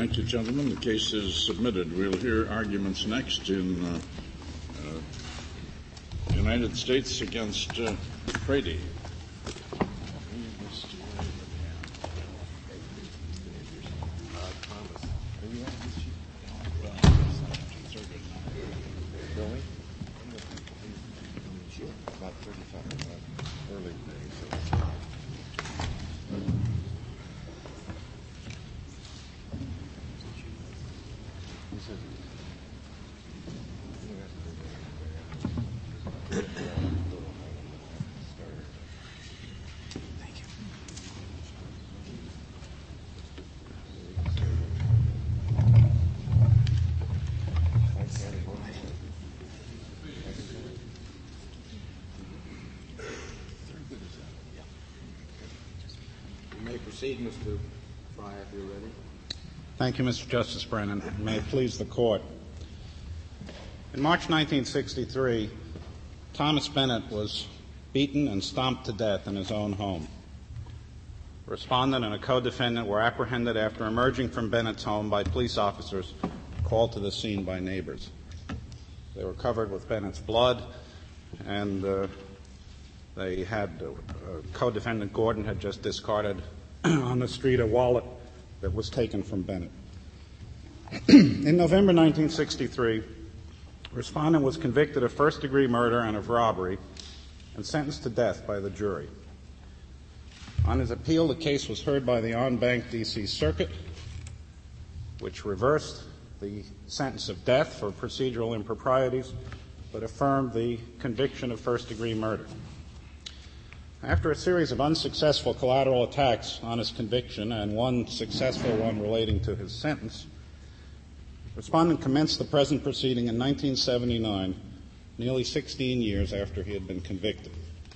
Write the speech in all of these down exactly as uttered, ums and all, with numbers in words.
Thank you, gentlemen. The case is submitted. We'll hear arguments next in uh, uh, United States against uh, Frady. Proceed, Mister Fry, if you're ready. Thank you, Mister Justice Brennan. May it please the Court. In March nineteen sixty-three, Thomas Bennett was beaten and stomped to death in his own home. A respondent and a co-defendant were apprehended after emerging from Bennett's home by police officers called to the scene by neighbors. They were covered with Bennett's blood, and uh, they had uh, uh, co-defendant Gordon had just discarded on the street a wallet that was taken from Bennett. In November nineteen sixty-three, the respondent was convicted of first-degree murder and of robbery and sentenced to death by the jury. On his appeal, the case was heard by the en banc D C Circuit, which reversed the sentence of death for procedural improprieties, but affirmed the conviction of first-degree murder. After a series of unsuccessful collateral attacks on his conviction and one successful one relating to his sentence, the respondent commenced the present proceeding in nineteen seventy-nine, nearly sixteen years after he had been convicted.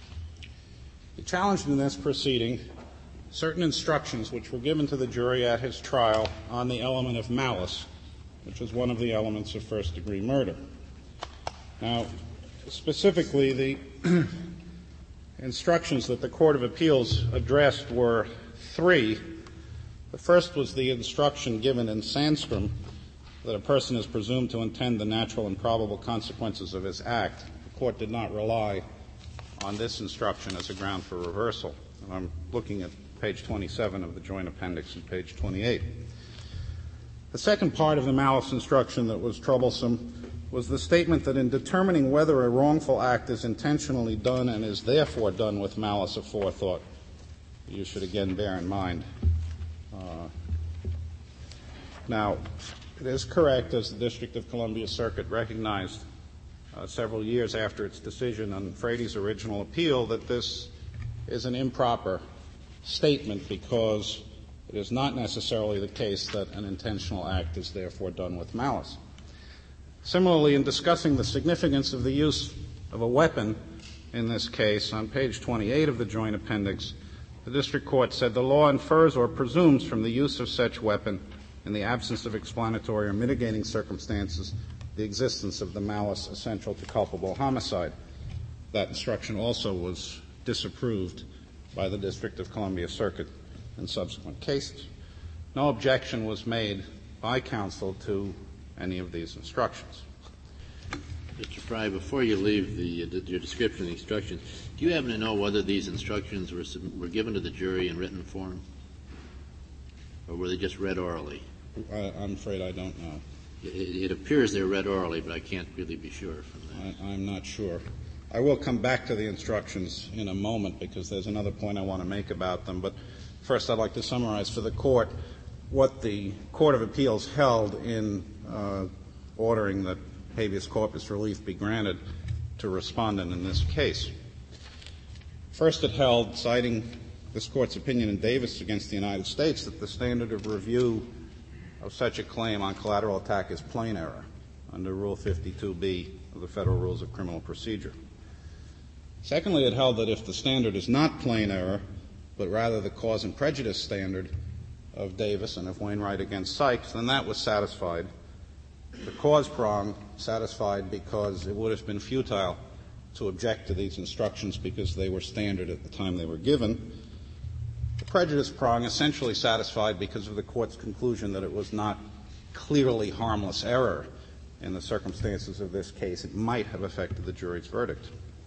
He challenged in this proceeding certain instructions which were given to the jury at his trial on the element of malice, which is one of the elements of first-degree murder. Now, specifically, the instructions that the Court of Appeals addressed were three. The first was the instruction given in Sandstrom that a person is presumed to intend the natural and probable consequences of his act. The Court did not rely on this instruction as a ground for reversal. And I'm looking at page twenty-seven of the Joint Appendix and page twenty-eight. The second part of the malice instruction that was troublesome was the statement that in determining whether a wrongful act is intentionally done and is therefore done with malice aforethought, you should again bear in mind. Uh, now, it is correct, as the District of Columbia Circuit recognized uh, several years after its decision on Frady's original appeal, that this is an improper statement because it is not necessarily the case that an intentional act is therefore done with malice. Similarly, in discussing the significance of the use of a weapon in this case, on page twenty-eight of the Joint Appendix, the District Court said the law infers or presumes from the use of such weapon, in the absence of explanatory or mitigating circumstances, the existence of the malice essential to culpable homicide. That instruction also was disapproved by the District of Columbia Circuit in subsequent cases. No objection was made by counsel to any of these instructions. Mister Fry, before you leave the, uh, your description of the instructions, do you happen to know whether these instructions were, were given to the jury in written form, or were they just read orally? I, I'm afraid I don't know. It, it appears they're read orally, but I can't really be sure from that. I, I'm not sure. I will come back to the instructions in a moment because there's another point I want to make about them. But first, I'd like to summarize for the Court what the Court of Appeals held in uh, ordering that habeas corpus relief be granted to respondent in this case. First, it held, citing this Court's opinion in Davis against the United States, that the standard of review of such a claim on collateral attack is plain error under Rule fifty-two B of the Federal Rules of Criminal Procedure. Secondly, it held that if the standard is not plain error, but rather the cause and prejudice standard of Davis and of Wainwright against Sykes, then that was satisfied. The cause prong satisfied because it would have been futile to object to these instructions because they were standard at the time they were given. The prejudice prong essentially satisfied because of the Court's conclusion that it was not clearly harmless error in the circumstances of this case. It might have affected the jury's verdict.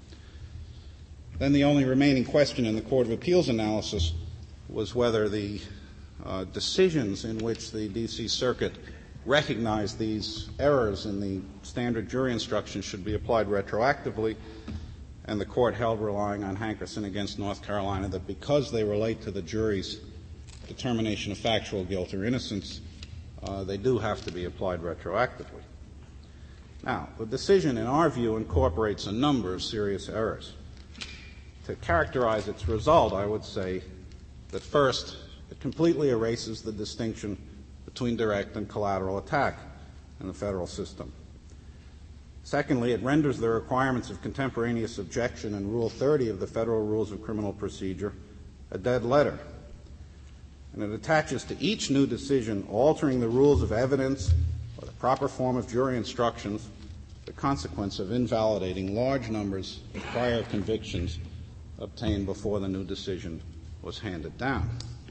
Then the only remaining question in the Court of Appeals analysis was whether the uh, decisions in which the D C Circuit recognized these errors in the standard jury instructions should be applied retroactively, and the Court held, relying on Hankerson against North Carolina, that because they relate to the jury's determination of factual guilt or innocence, uh, they do have to be applied retroactively. Now, the decision, in our view, incorporates a number of serious errors. To characterize its result, I would say that first, it completely erases the distinction between direct and collateral attack in the federal system. Secondly, it renders the requirements of contemporaneous objection in Rule thirty of the Federal Rules of Criminal Procedure a dead letter. And it attaches to each new decision altering the rules of evidence or the proper form of jury instructions the consequence of invalidating large numbers of prior convictions obtained before the new decision was handed down.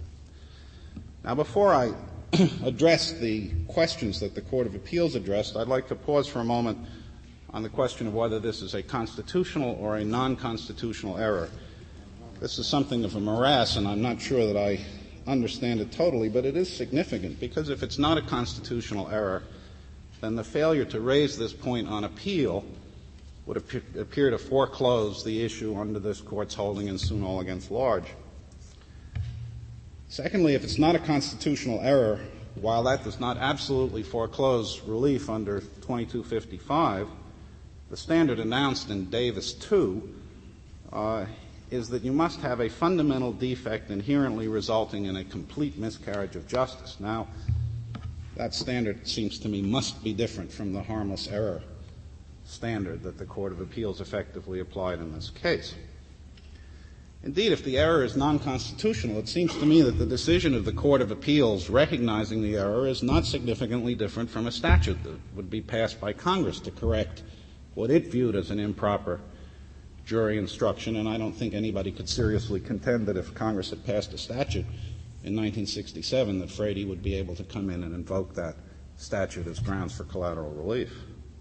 Now, before I address the questions that the Court of Appeals addressed, I'd like to pause for a moment on the question of whether this is a constitutional or a non-constitutional error. This is something of a morass, and I'm not sure that I understand it totally, but it is significant, because if it's not a constitutional error, then the failure to raise this point on appeal would appear, appear to foreclose the issue under this Court's holding in Sunol against Large. Secondly, if it's not a constitutional error, while that does not absolutely foreclose relief under twenty-two fifty-five, the standard announced in Davis two uh, is that you must have a fundamental defect inherently resulting in a complete miscarriage of justice. Now, that standard, it seems to me, must be different from the harmless error standard that the Court of Appeals effectively applied in this case. Indeed, if the error is non-constitutional, it seems to me that the decision of the Court of Appeals recognizing the error is not significantly different from a statute that would be passed by Congress to correct what it viewed as an improper jury instruction, and I don't think anybody could seriously contend that if Congress had passed a statute in nineteen sixty-seven that Frady would be able to come in and invoke that statute as grounds for collateral relief.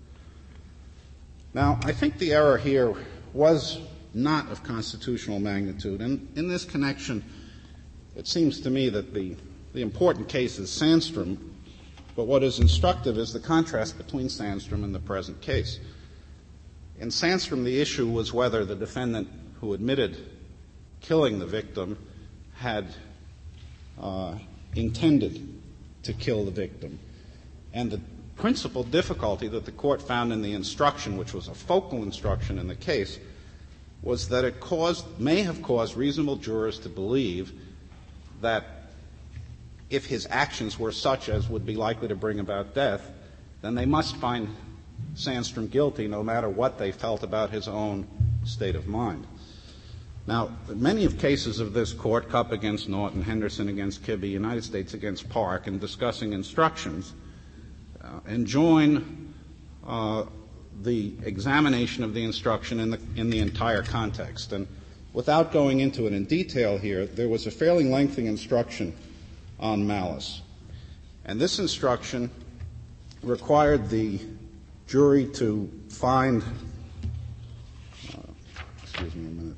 Now, I think the error here was not of constitutional magnitude, and in this connection, it seems to me that the, the important case is Sandstrom, but what is instructive is the contrast between Sandstrom and the present case. In Sandstrom, the issue was whether the defendant who admitted killing the victim had uh, intended to kill the victim. And the principal difficulty that the Court found in the instruction, which was a focal instruction in the case, was that it caused, may have caused reasonable jurors to believe that if his actions were such as would be likely to bring about death, then they must find Sandstrom guilty no matter what they felt about his own state of mind. Now, many of cases of this Court, Cupp against Norton, Henderson against Kibbe, United States against Park, in discussing instructions, uh, enjoin uh, the examination of the instruction in the, in the entire context. And without going into it in detail here, there was a fairly lengthy instruction on malice. And this instruction required the jury to find, uh, excuse me a minute,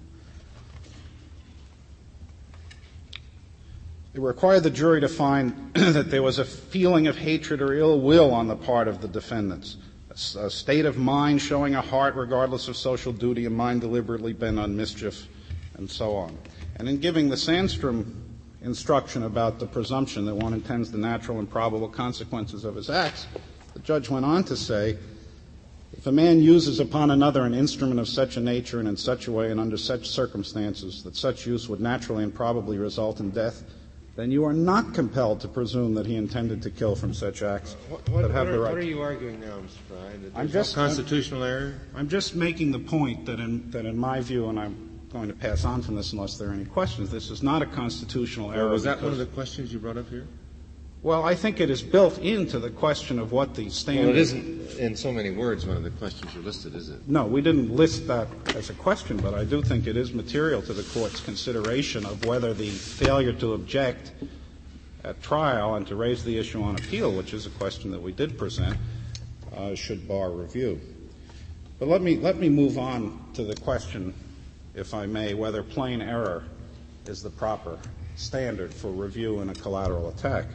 it required the jury to find that there was a feeling of hatred or ill will on the part of the defendants, a, a state of mind showing a heart regardless of social duty, a mind deliberately bent on mischief, and so on. And in giving the Sandstrom instruction about the presumption that one intends the natural and probable consequences of his acts, the judge went on to say, if a man uses upon another an instrument of such a nature and in such a way and under such circumstances that such use would naturally and probably result in death, then you are not compelled to presume that he intended to kill from such acts. What, what, that have what, the are, right. what are you arguing now, Mister Fry? That I'm there's just no constitutional I'm, error? I'm just making the point that in, that in my view, and I'm going to pass on from this unless there are any questions, this is not a constitutional error. Was that one of because the questions you brought up here? Well, I think it is built into the question of what the standard... Well, it isn't in so many words one of the questions are listed, is it? No, we didn't list that as a question, but I do think it is material to the Court's consideration of whether the failure to object at trial and to raise the issue on appeal, which is a question that we did present, uh, should bar review. But let me, let me move on to the question, if I may, whether plain error is the proper standard for review in a collateral attack.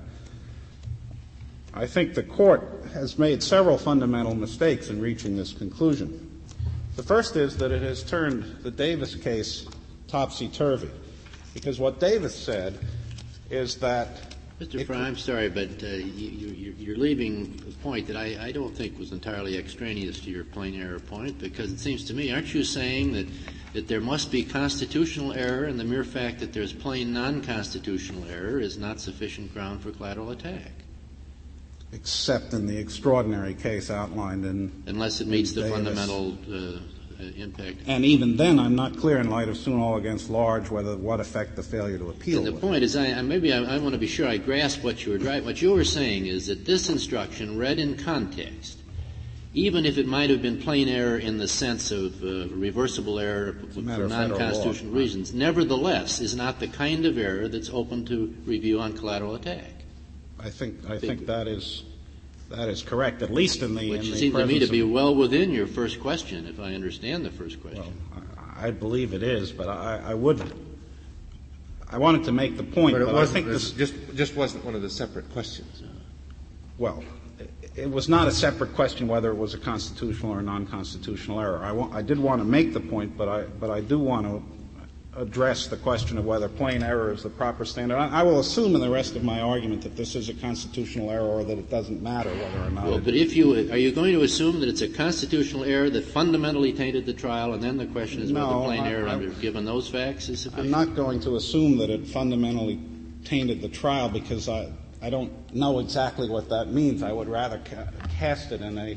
I think the Court has made several fundamental mistakes in reaching this conclusion. The first is that it has turned the Davis case topsy-turvy, because what Davis said is that... Mister Fry, I'm sorry, but uh, you, you, you're leaving a point that I, I don't think was entirely extraneous to your plain error point, because it seems to me, aren't you saying that, that there must be constitutional error, and the mere fact that there's plain non-constitutional error is not sufficient ground for collateral attack? Except in the extraordinary case outlined in... Unless it meets the Davis. fundamental uh, uh, impact. And even then, I'm not clear in light of Sunol against Large whether what effect the failure to appeal And the would. point is, I, I maybe I, I want to be sure I grasp what you were driving. What you were saying is that this instruction, read in context, even if it might have been plain error in the sense of uh, reversible error for non-constitutional reasons, nevertheless is not the kind of error that's open to review on collateral attack. I think I think that is that is correct, at least in the Which in the seems to me to of, be well within your first question, if I understand the first question. Well, I, I believe it is, but I, I would I wanted to make the point. But it but wasn't I think this just just wasn't one of the separate questions. Well, it, it was not a separate question whether it was a constitutional or non-constitutional error. I, wa- I did want to make the point, but I but I do want to address the question of whether plain error is the proper standard. I, I will assume in the rest of my argument that this is a constitutional error or that it doesn't matter whether or not Well, it but if you are you going to assume that it's a constitutional error that fundamentally tainted the trial, and then the question is No, whether plain I, error, I, under, given those facts, is sufficient? I'm not going to assume that it fundamentally tainted the trial because I, I don't know exactly what that means. I would rather ca- cast it in a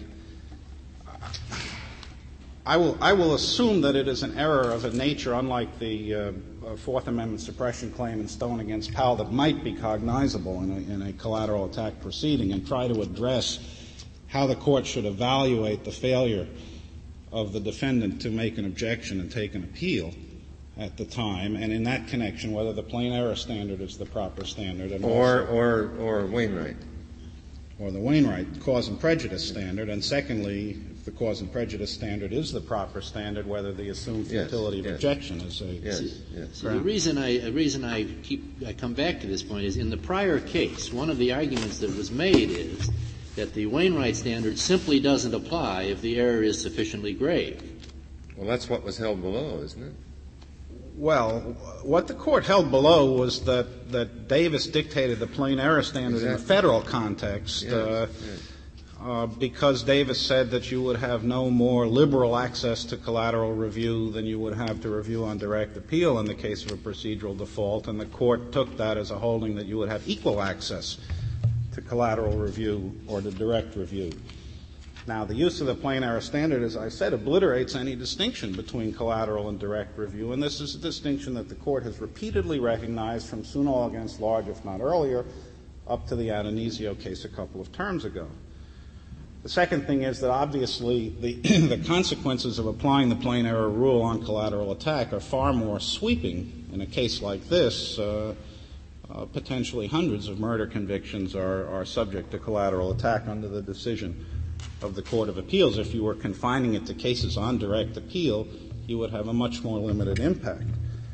I will, I will assume that it is an error of a nature unlike the uh, Fourth Amendment suppression claim in Stone against Powell that might be cognizable in a, in a collateral attack proceeding, and try to address how the court should evaluate the failure of the defendant to make an objection and take an appeal at the time, and in that connection whether the plain error standard is the proper standard. And Or, also, or, or Wainwright. Or the Wainwright cause and prejudice standard, and secondly, if the cause and prejudice standard is the proper standard, whether the assumed futility yes, of yes. objection is a Yes, See, yes. see, the reason I, the reason I keep, I come back to this point is in the prior case, one of the arguments that was made is that the Wainwright standard simply doesn't apply if the error is sufficiently grave. Well, that's what was held below, isn't it? Well, what the court held below was that, that Davis dictated the plain error standard Exactly. in the federal context Yes, uh, yes. uh, because Davis said that you would have no more liberal access to collateral review than you would have to review on direct appeal in the case of a procedural default, and the court took that as a holding that you would have equal access to collateral review or to direct review. Now, the use of the plain error standard, as I said, obliterates any distinction between collateral and direct review, and this is a distinction that the Court has repeatedly recognized from Sunol against Large, if not earlier, up to the Adonisio case a couple of terms ago. The second thing is that obviously the, the consequences of applying the plain error rule on collateral attack are far more sweeping in a case like this. Uh, uh, potentially hundreds of murder convictions are, are subject to collateral attack under the decision of the Court of Appeals. If you were confining it to cases on direct appeal, you would have a much more limited impact.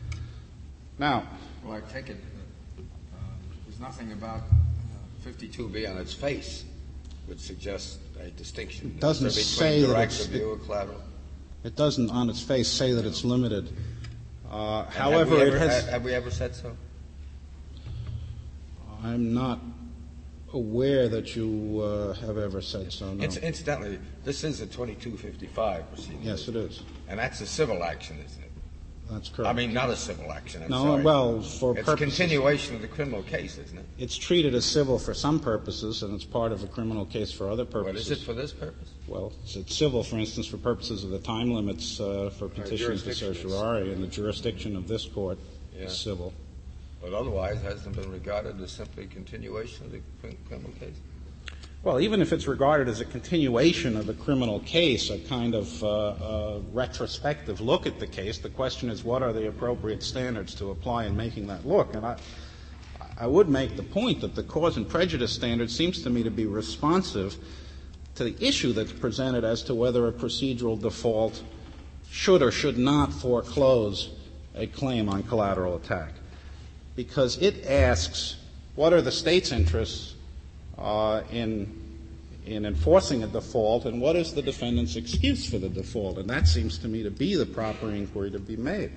Now, well, I take it that uh, there's nothing about uh, fifty-two B on its face would suggest a distinction. It doesn't between say that direct it's- review and collateral. it doesn't on its face say that it's limited. Uh, And however, have we it ever, has. have we ever said so? I'm not aware that you uh, have ever said so. No. Inc- Incidentally, this is a twenty-two fifty-five proceeding. Yes, it is. And that's a civil action, isn't it? That's correct. I mean, not a civil action. I'm no. sorry. Well, for it's purposes, continuation of the criminal case, isn't it? it's treated as civil for some purposes, and it's part of a criminal case for other purposes. What is it for this purpose? Well, it's, it's civil, for instance, for purposes of the time limits uh, for petitions to jurisdiction is- certiorari, and the jurisdiction of this court Yeah. is civil. but otherwise hasn't been regarded as simply a continuation of the criminal case? Well, even if it's regarded as a continuation of the criminal case, a kind of uh, uh, retrospective look at the case, the question is what are the appropriate standards to apply in making that look? And I, I would make the point that the cause and prejudice standard seems to me to be responsive to the issue that's presented as to whether a procedural default should or should not foreclose a claim on collateral attack, because it asks what are the state's interests uh, in in enforcing a default, and what is the defendant's excuse for the default, and that seems to me to be the proper inquiry to be made.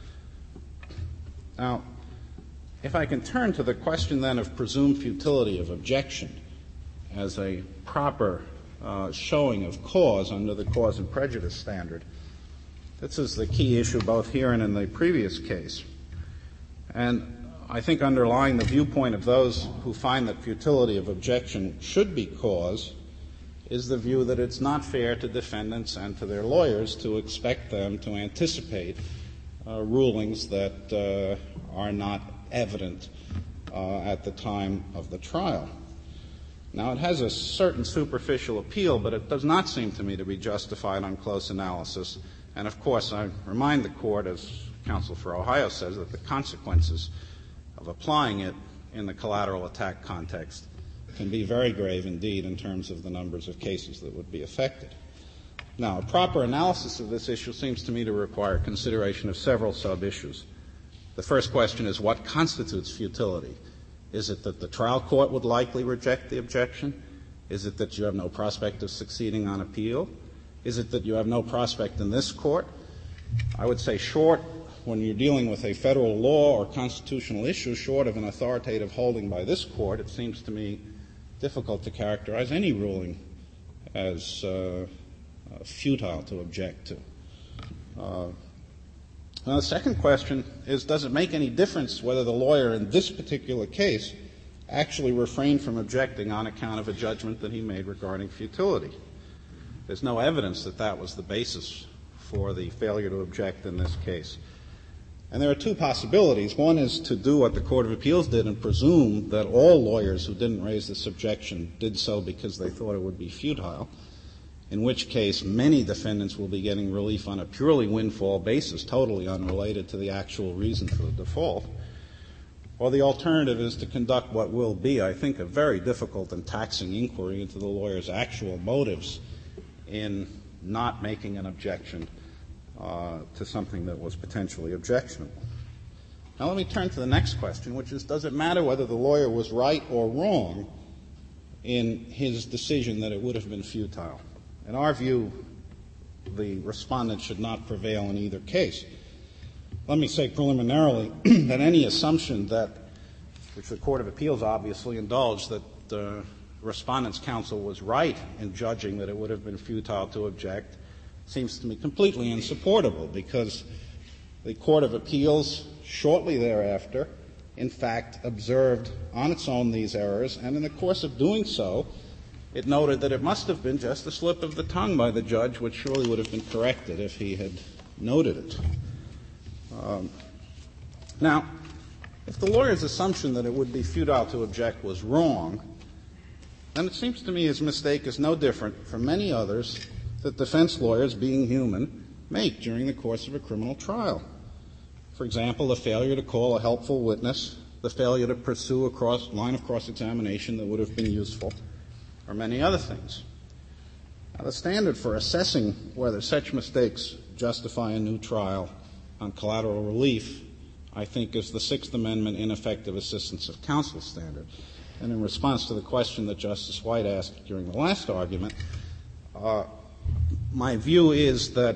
Now, if I can turn to the question then of presumed futility of objection as a proper uh, showing of cause under the cause and prejudice standard, this is the key issue both here and in the previous case. And I think underlying the viewpoint of those who find that futility of objection should be cause is the view that it's not fair to defendants and to their lawyers to expect them to anticipate uh, rulings that uh, are not evident uh, at the time of the trial. Now, it has a certain superficial appeal, but it does not seem to me to be justified on close analysis. And, of course, I remind the Court, as counsel for Ohio says, that the consequences of applying it in the collateral attack context can be very grave indeed in terms of the numbers of cases that would be affected. Now, a proper analysis of this issue seems to me to require consideration of several sub-issues. The first question is what constitutes futility? Is it that the trial court would likely reject the objection? Is it that you have no prospect of succeeding on appeal? Is it that you have no prospect in this court? I would say short, when you're dealing with a federal law or constitutional issue, short of an authoritative holding by this court, it seems to me difficult to characterize any ruling as uh, uh, futile to object to. Uh, now, the second question is, does it make any difference whether the lawyer in this particular case actually refrained from objecting on account of a judgment that he made regarding futility? There's no evidence that that was the basis for the failure to object in this case. And there are two possibilities. One is to do what the Court of Appeals did and presume that all lawyers who didn't raise this objection did so because they thought it would be futile, in which case many defendants will be getting relief on a purely windfall basis, totally unrelated to the actual reason for the default. Or the alternative is to conduct what will be, I think, a very difficult and taxing inquiry into the lawyer's actual motives in not making an objection uh, to something that was potentially objectionable. Now let me turn to the next question, which is, does it matter whether the lawyer was right or wrong in his decision that it would have been futile? In our view, the respondent should not prevail in either case. Let me say preliminarily that any assumption that, which the Court of Appeals obviously indulged, that the respondent's counsel was right in judging that it would have been futile to object seems to me completely insupportable, because the Court of Appeals shortly thereafter, in fact, observed on its own these errors, and in the course of doing so, it noted that it must have been just a slip of the tongue by the judge, which surely would have been corrected if he had noted it. Um, now, if the lawyer's assumption that it would be futile to object was wrong, then it seems to me his mistake is no different from many others that defense lawyers, being human, make during the course of a criminal trial. For example, the failure to call a helpful witness, the failure to pursue a cross, line of cross-examination that would have been useful, or many other things. Now, the standard for assessing whether such mistakes justify a new trial on collateral relief, I think, is the Sixth Amendment ineffective assistance of counsel standard. And in response to the question that Justice White asked during the last argument, uh, my view is that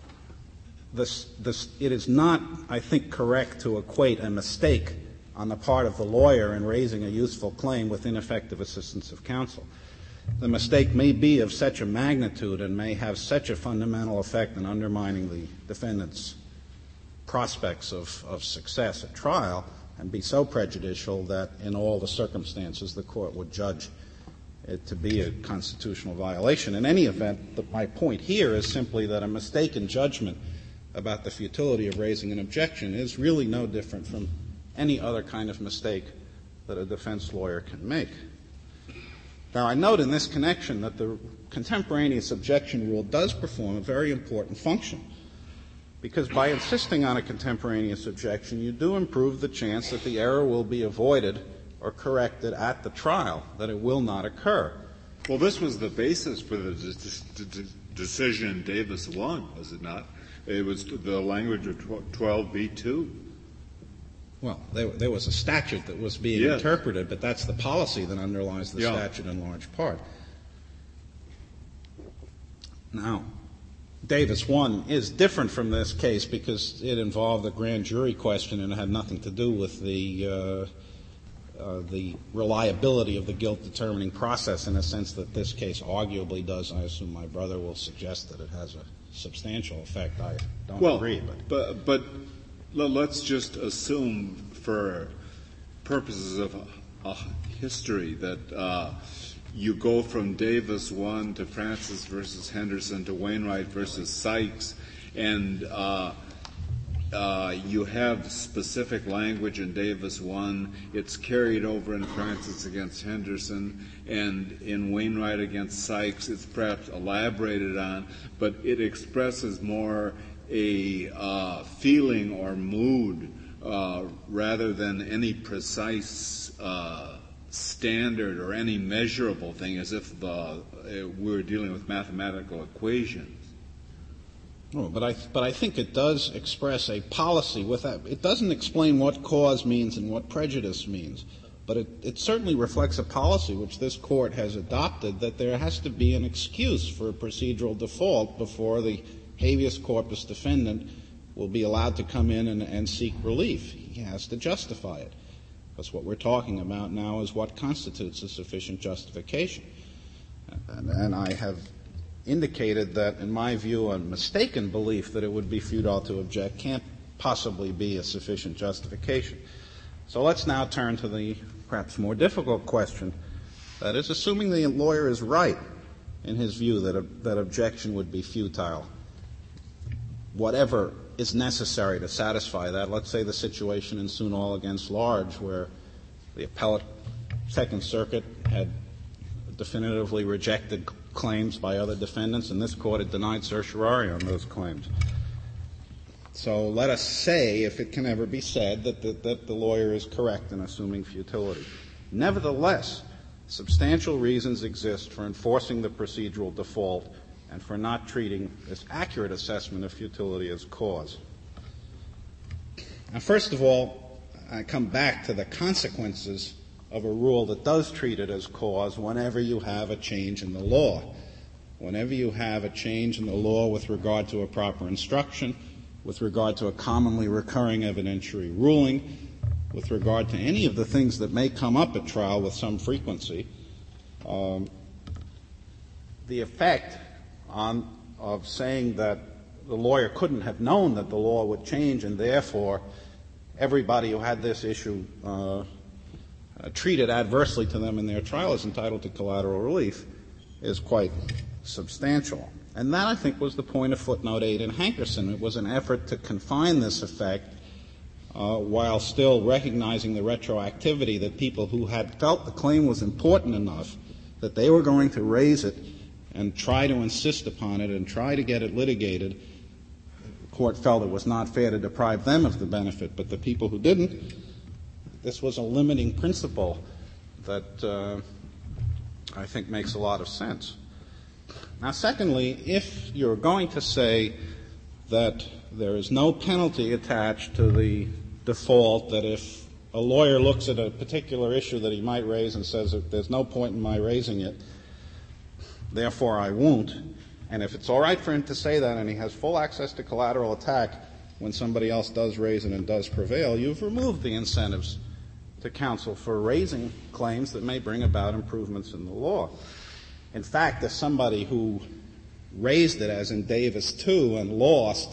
this, this, it is not, I think, correct to equate a mistake on the part of the lawyer in raising a useful claim with ineffective assistance of counsel. The mistake may be of such a magnitude and may have such a fundamental effect in undermining the defendant's prospects of, of success at trial and be so prejudicial that in all the circumstances the court would judge it to be a constitutional violation. In any event, the, my point here is simply that a mistaken judgment about the futility of raising an objection is really no different from any other kind of mistake that a defense lawyer can make. Now, I note in this connection that the contemporaneous objection rule does perform a very important function, because by insisting on a contemporaneous objection, you do improve the chance that the error will be avoided or corrected at the trial, that it will not occur. Well, this was the basis for the de- de- decision Davis one, was it not? It was the language of twelve B two. Well, there, there was a statute that was being yes. interpreted, but that's the policy that underlies the yeah. statute in large part. Now, Davis one is different from this case because it involved a grand jury question and it had nothing to do with the uh, uh, the reliability of the guilt-determining process, in a sense that this case arguably does. I assume my brother will suggest that it has a substantial effect. I don't well, agree. But, but, but let's just assume, for purposes of a, a history, that uh, you go from Davis one to Francis versus Henderson to Wainwright versus Sykes, and uh, uh, you have specific language in Davis one. It's carried over in Francis against Henderson, and in Wainwright against Sykes, it's perhaps elaborated on, but it expresses more a uh, feeling or mood uh, rather than any precise uh, standard or any measurable thing, as if the, uh, we're dealing with mathematical equations. Oh, but I but I think it does express a policy with that. It doesn't explain what cause means and what prejudice means, but it, it certainly reflects a policy which this court has adopted, that there has to be an excuse for a procedural default before the habeas corpus defendant will be allowed to come in and, and seek relief. He has to justify it. Because what we're talking about now is what constitutes a sufficient justification. And, and I have indicated that, in my view, a mistaken belief that it would be futile to object can't possibly be a sufficient justification. So let's now turn to the perhaps more difficult question. That is, assuming the lawyer is right in his view that, a, that objection would be futile, whatever is necessary to satisfy that. Let's say the situation in Sunol against Large, where the appellate Second Circuit had definitively rejected claims by other defendants, and this court had denied certiorari on those claims. So let us say, if it can ever be said, that the, that the lawyer is correct in assuming futility. Nevertheless, substantial reasons exist for enforcing the procedural default and for not treating this accurate assessment of futility as cause. Now, first of all, I come back to the consequences of a rule that does treat it as cause whenever you have a change in the law. Whenever you have a change in the law with regard to a proper instruction, with regard to a commonly recurring evidentiary ruling, with regard to any of the things that may come up at trial with some frequency, um, the effect on of saying that the lawyer couldn't have known that the law would change, and therefore everybody who had this issue uh, uh, treated adversely to them in their trial is entitled to collateral relief, is quite substantial. And that, I think, was the point of footnote eight in Hankerson. It was an effort to confine this effect uh, while still recognizing the retroactivity, that people who had felt the claim was important enough that they were going to raise it and try to insist upon it and try to get it litigated. The court felt it was not fair to deprive them of the benefit, but the people who didn't, this was a limiting principle that uh, I think makes a lot of sense. Now, secondly, if you're going to say that there is no penalty attached to the default, that if a lawyer looks at a particular issue that he might raise and says that there's no point in my raising it, therefore I won't, and if it's all right for him to say that and he has full access to collateral attack when somebody else does raise it and does prevail, you've removed the incentives to counsel for raising claims that may bring about improvements in the law. In fact, if somebody who raised it, as in Davis two, and lost,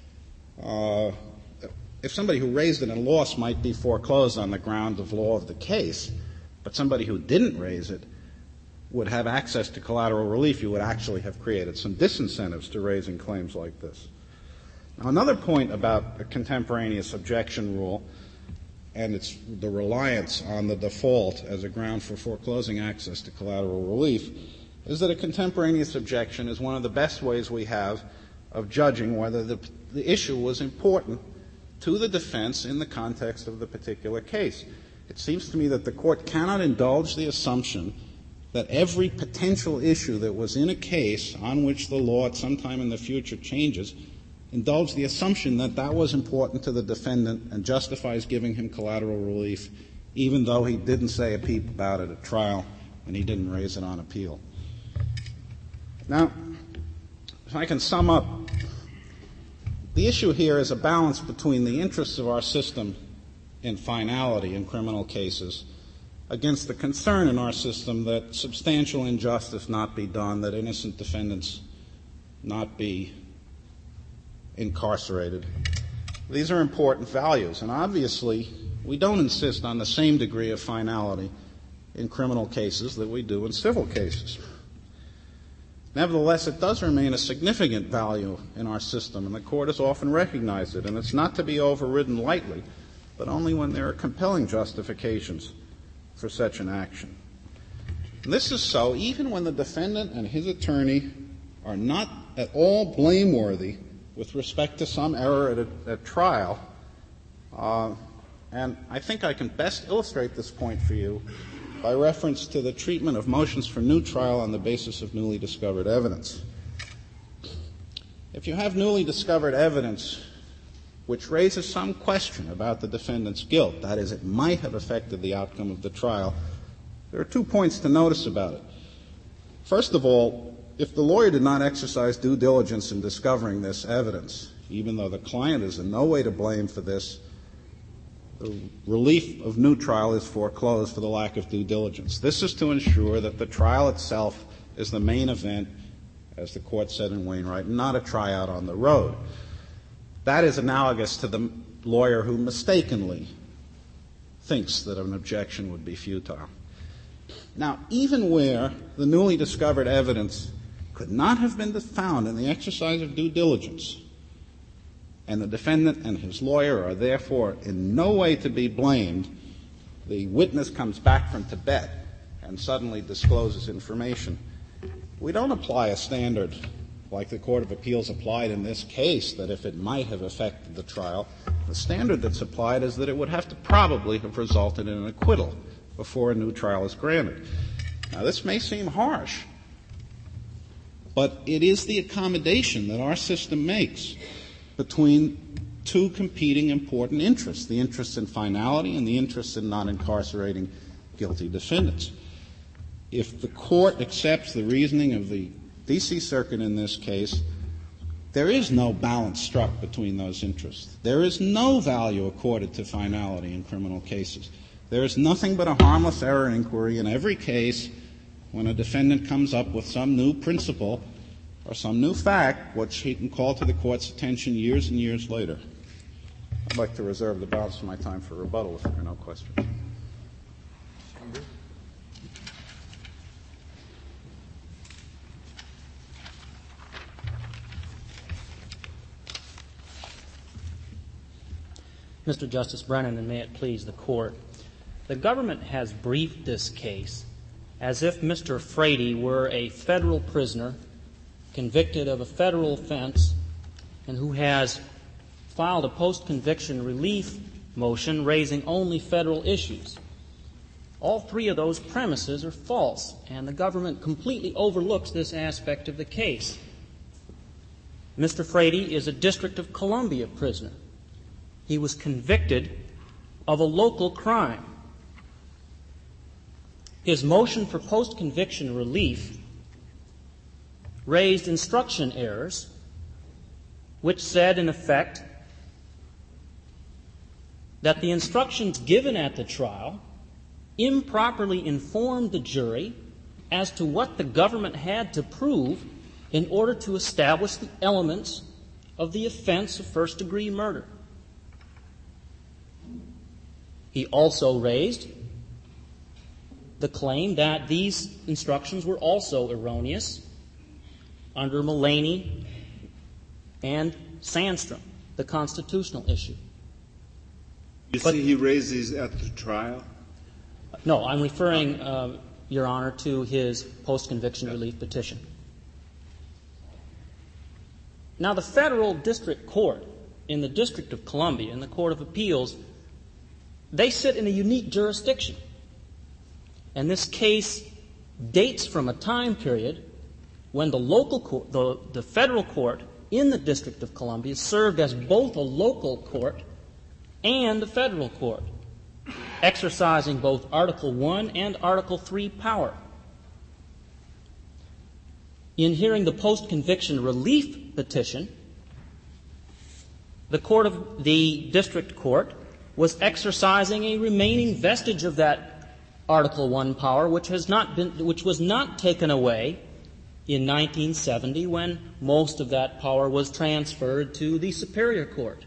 uh, if somebody who raised it and lost might be foreclosed on the ground of law of the case, but somebody who didn't raise it would have access to collateral relief, you would actually have created some disincentives to raising claims like this. Now, another point about a contemporaneous objection rule and it's the reliance on the default as a ground for foreclosing access to collateral relief, is that a contemporaneous objection is one of the best ways we have of judging whether the, the issue was important to the defense in the context of the particular case. It seems to me that the court cannot indulge the assumption that every potential issue that was in a case on which the law at some time in the future changes, indulge the assumption that that was important to the defendant and justifies giving him collateral relief, even though he didn't say a peep about it at trial and he didn't raise it on appeal. Now, if I can sum up, the issue here is a balance between the interests of our system in finality in criminal cases against the concern in our system that substantial injustice not be done, that innocent defendants not be incarcerated. These are important values, and obviously we don't insist on the same degree of finality in criminal cases that we do in civil cases. Nevertheless, it does remain a significant value in our system, and the court has often recognized it, and it's not to be overridden lightly, but only when there are compelling justifications for such an action. And this is so even when the defendant and his attorney are not at all blameworthy with respect to some error at, a, at trial. Uh, and I think I can best illustrate this point for you by reference to the treatment of motions for new trial on the basis of newly discovered evidence. If you have newly discovered evidence which raises some question about the defendant's guilt, that is, it might have affected the outcome of the trial, there are two points to notice about it. First of all, if the lawyer did not exercise due diligence in discovering this evidence, even though the client is in no way to blame for this, the relief of new trial is foreclosed for the lack of due diligence. This is to ensure that the trial itself is the main event, as the court said in Wainwright, not a tryout on the road. That is analogous to the lawyer who mistakenly thinks that an objection would be futile. Now, even where the newly discovered evidence could not have been found in the exercise of due diligence, and the defendant and his lawyer are therefore in no way to be blamed, the witness comes back from Tibet and suddenly discloses information. We don't apply a standard like the Court of Appeals applied in this case, that if it might have affected the trial, the standard that's applied is that it would have to probably have resulted in an acquittal before a new trial is granted. Now, this may seem harsh, but it is the accommodation that our system makes between two competing important interests, the interest in finality and the interest in not incarcerating guilty defendants. If the court accepts the reasoning of the D C Circuit in this case, there is no balance struck between those interests. There is no value accorded to finality in criminal cases. There is nothing but a harmless error inquiry in every case when a defendant comes up with some new principle or some new fact which he can call to the court's attention years and years later. I'd like to reserve the balance of my time for rebuttal if there are no questions. Mister Justice Brennan, and may it please the Court, the government has briefed this case as if Mister Frady were a federal prisoner convicted of a federal offense and who has filed a post-conviction relief motion raising only federal issues. All three of those premises are false, and the government completely overlooks this aspect of the case. Mister Frady is a District of Columbia prisoner. He was convicted of a local crime. His motion for post-conviction relief raised instruction errors which said, in effect, that the instructions given at the trial improperly informed the jury as to what the government had to prove in order to establish the elements of the offense of first-degree murder. He also raised the claim that these instructions were also erroneous under Mullaney and Sandstrom, the constitutional issue. You But- see, he raised these at the trial? No, I'm referring, uh, Your Honor, to his post-conviction relief petition. Now, the federal district court in the District of Columbia, in the Court of Appeals, they sit in a unique jurisdiction. And this case dates from a time period when the local court, the, the federal court in the District of Columbia served as both a local court and a federal court, exercising both Article one and Article three power. In hearing the post-conviction relief petition, the court of the district court was exercising a remaining vestige of that Article one power, which has not been, which was not taken away in nineteen seventy when most of that power was transferred to the Superior Court.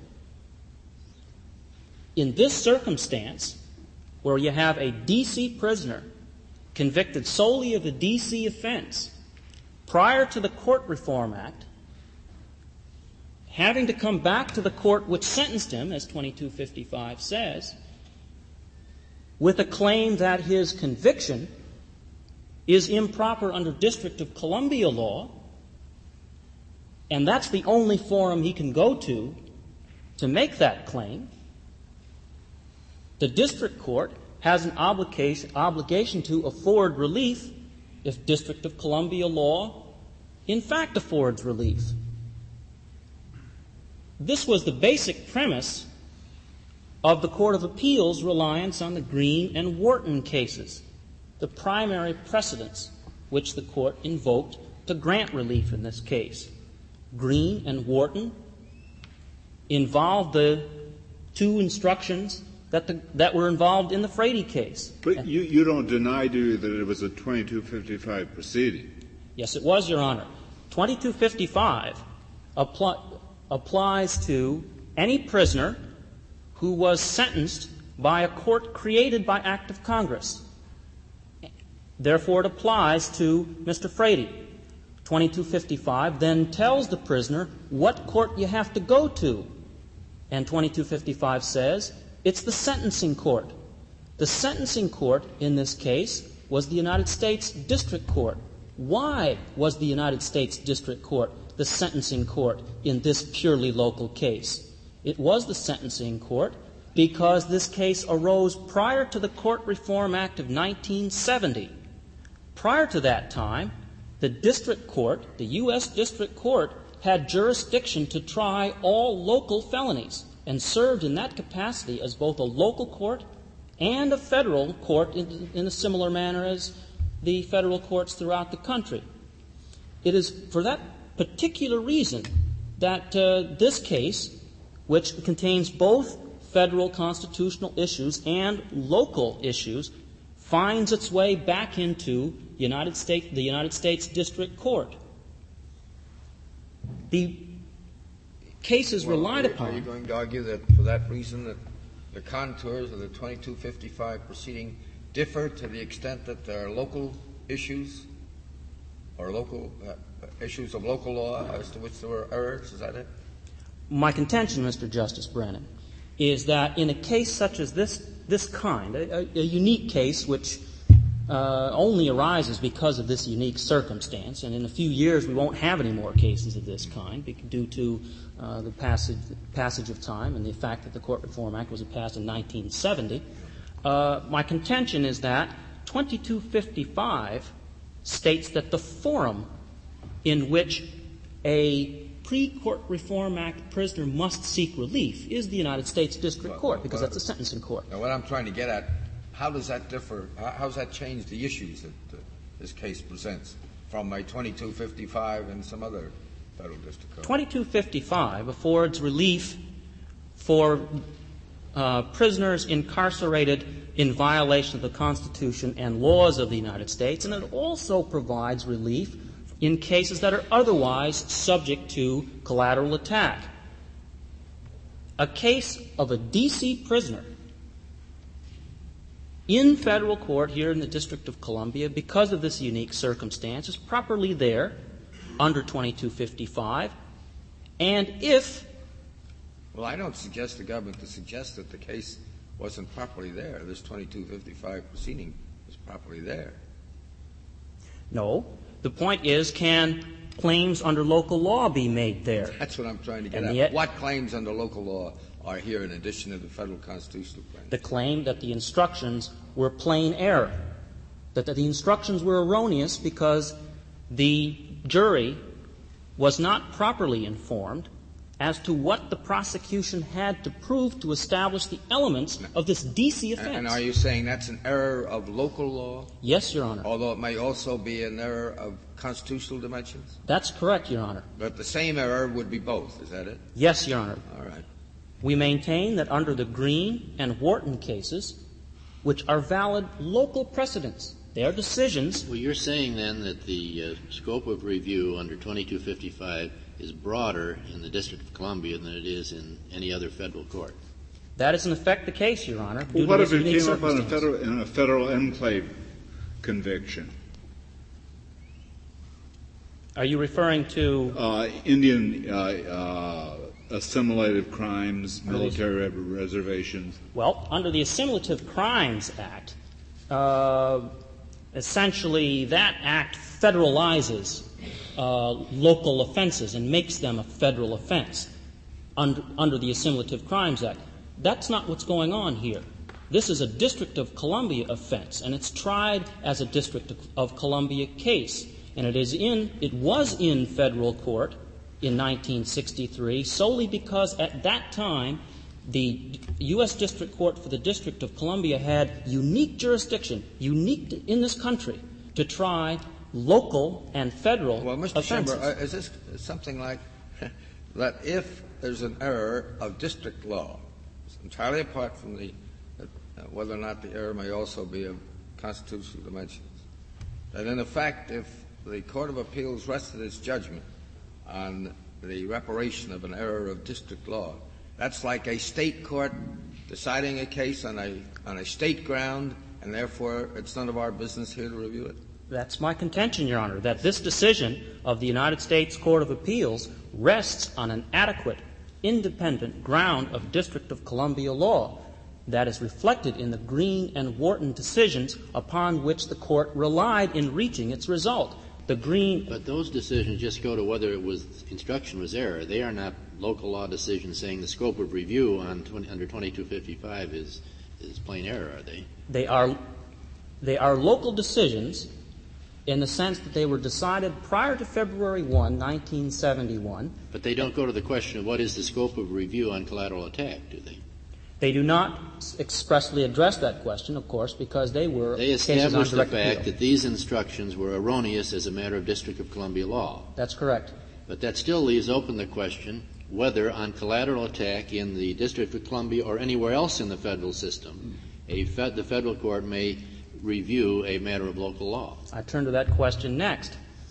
In this circumstance, where you have a D C prisoner convicted solely of a D C offense prior to the Court Reform Act, having to come back to the court which sentenced him, as twenty-two fifty-five says, with a claim that his conviction is improper under District of Columbia law, and that's the only forum he can go to to make that claim, the district court has an obligation, obligation to afford relief if District of Columbia law in fact affords relief. This was the basic premise of the Court of Appeals' reliance on the Green and Wharton cases, the primary precedents which the court invoked to grant relief in this case. Green and Wharton involved the two instructions that, the, that were involved in the Frady case. But you, you don't deny, do you, that it was a twenty-two fifty-five proceeding? Yes, it was, Your Honor. twenty-two fifty-five apply, applies to any prisoner who was sentenced by a court created by act of Congress. Therefore, it applies to Mister Frady. twenty-two fifty-five then tells the prisoner what court you have to go to. And twenty-two fifty-five says it's the sentencing court. The sentencing court in this case was the United States District Court. Why was the United States District Court the sentencing court in this purely local case? It was the sentencing court because this case arose prior to the Court Reform Act of nineteen seventy. Prior to that time, the district court, the U S District Court, had jurisdiction to try all local felonies and served in that capacity as both a local court and a federal court in, in a similar manner as the federal courts throughout the country. It is for that particular reason that uh, this case, which contains both federal constitutional issues and local issues, finds its way back into United States, the United States District Court. The cases Well, relied are you, upon. Are you going to argue that for that reason that the contours of the twenty-two fifty-five proceeding differ to the extent that there are local issues or local uh, issues of local law as to which there were errors? Is that it? My contention, Mister Justice Brennan, is that in a case such as this, this kind, a, a, a unique case which uh, only arises because of this unique circumstance, and in a few years we won't have any more cases of this kind due to uh, the passage, passage of time and the fact that the Court Reform Act was passed in nineteen seventy, uh, my contention is that twenty-two fifty-five states that the forum in which a pre-Court Reform Act prisoner must seek relief is the United States District Well, Court, because well, that's a sentencing court. Now, what I'm trying to get at, how does that differ? How, how does that change the issues that uh, this case presents from a twenty-two fifty-five and some other federal district code? twenty-two fifty-five affords relief for uh, prisoners incarcerated in violation of the Constitution and laws of the United States, and it also provides relief in cases that are otherwise subject to collateral attack. A case of a D C prisoner in federal court here in the District of Columbia, because of this unique circumstance, is properly there under twenty-two fifty-five, and if Well, I don't suggest the government to suggest that the case wasn't properly there. This twenty-two fifty-five proceeding was properly there. No. The point is, can claims under local law be made there? That's what I'm trying to get And at. yet- What claims under local law are here in addition to the federal constitutional claims? The claim that the instructions were plain error, that the instructions were erroneous because the jury was not properly informed as to what the prosecution had to prove to establish the elements of this D C offense. And, and are you saying that's an error of local law? Yes, Your Honor. Although it may also be an error of constitutional dimensions? That's correct, Your Honor. But the same error would be both, is that it? Yes, Your Honor. All right. We maintain that under the Green and Wharton cases, which are valid local precedents, they are decisions. Well, you're saying then that the uh, scope of review under twenty-two fifty-five is broader in the District of Columbia than it is in any other federal court. That is in effect the case, Your Honor. Well, what if it came up on a federal, in a federal enclave conviction? Are you referring to Uh, Indian uh, uh, assimilative crimes, military reservations? Well, under the Assimilative Crimes Act, uh, essentially that act federalizes uh, local offenses and makes them a federal offense under, under the Assimilative Crimes Act. That's not what's going on here. This is a District of Columbia offense, and it's tried as a District of, of Columbia case, and it is in it was in federal court in nineteen sixty-three solely because at that time the U S District Court for the District of Columbia had unique jurisdiction, unique in this country, to try local and federal Well, Mister offenses. Chamber, uh, is this something like that if there's an error of district law, entirely apart from the uh, whether or not the error may also be of constitutional dimensions, that in effect if the Court of Appeals rested its judgment on the reparation of an error of district law, that's like a state court deciding a case on a on a state ground, and therefore it's none of our business here to review it? That's my contention, Your Honor, that this decision of the United States Court of Appeals rests on an adequate, independent ground of District of Columbia law that is reflected in the Green and Wharton decisions upon which the Court relied in reaching its result. The Green... But those decisions just go to whether it was instruction was error. They are not local law decisions saying the scope of review on twenty, under twenty-two fifty-five is is plain error, are they? They are they are local decisions in the sense that they were decided prior to February first, nineteen seventy-one. But they don't go to the question of what is the scope of review on collateral attack, do they? They do not expressly address that question, of course, because they were They cases on established the direct fact appeal. that these instructions were erroneous as a matter of District of Columbia law. That's correct. But that still leaves open the question whether on collateral attack in the District of Columbia or anywhere else in the federal system, a fed, the federal court may review a matter of local law. I turn to that question next.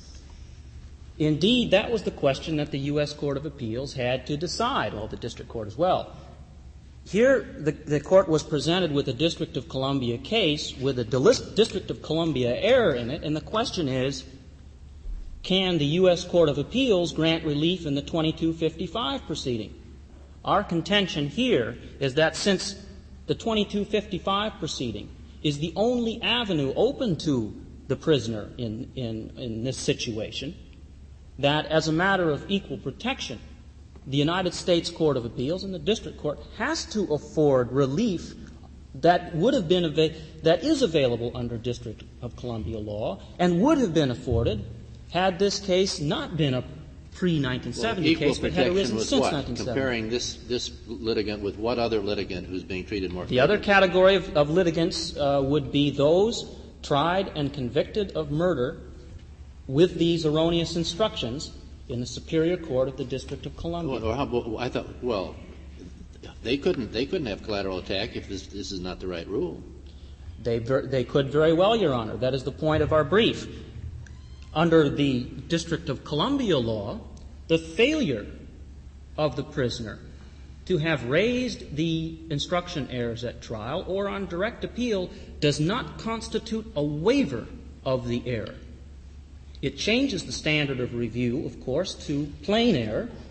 Indeed, that was the question that the U S Court of Appeals had to decide, well, the district court as well. Here, the, the court was presented with a District of Columbia case with a District of Columbia error in it, and the question is, can the U S Court of Appeals grant relief in the twenty-two fifty-five proceeding? Our contention here is that since the twenty-two fifty-five proceeding is the only avenue open to the prisoner in, in, in this situation, that as a matter of equal protection, the United States Court of Appeals and the District Court has to afford relief that would have been ava- that is available under District of Columbia law and would have been afforded had this case not been a pre-nineteen seventy well, case, but had arisen with since what? nineteen seventy. Comparing this, this litigant with what other litigant who's being treated more The other category of, of litigants uh, would be those tried and convicted of murder with these erroneous instructions in the Superior Court of the District of Columbia. Or how, well, I thought, well, they couldn't, they couldn't have collateral attack if this, this is not the right rule. They, ver- they could very well, Your Honor. That is the point of our brief. Under the District of Columbia law, the failure of the prisoner to have raised the instruction errors at trial or on direct appeal does not constitute a waiver of the error. It changes the standard of review, of course, to plain error,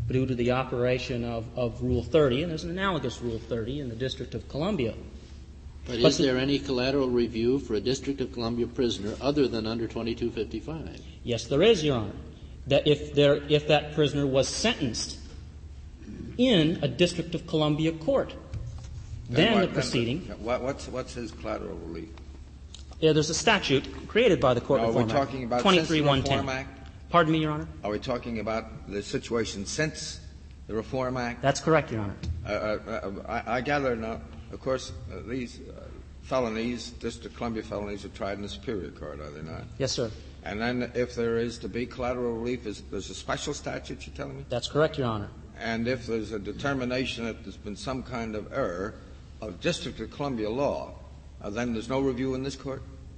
due to the operation of, of Rule thirty, and there's an analogous Rule thirty in the District of Columbia. But, but is the, there any collateral review for a District of Columbia prisoner other than under twenty-two fifty-five? Yes, there is, Your Honor. That if there, if that prisoner was sentenced in a District of Columbia court, then, then what, the proceeding. Then, what, what's what's his collateral relief? Yeah, there's a statute created by the Court no, Reform we're talking Act, about twenty-three one Reform ten. Act? Pardon me, Your Honor? Are we talking about the situation since the Reform Act? That's correct, Your Honor. Uh, uh, I, I gather now, of course, uh, these uh, felonies, District of Columbia felonies, are tried in the Superior Court, are they not? Yes, sir. And then if there is to be collateral relief, is, there's a special statute, you're telling me? That's correct, Your Honor. And if there's a determination that there's been some kind of error of District of Columbia law, uh, then there's no review in this court?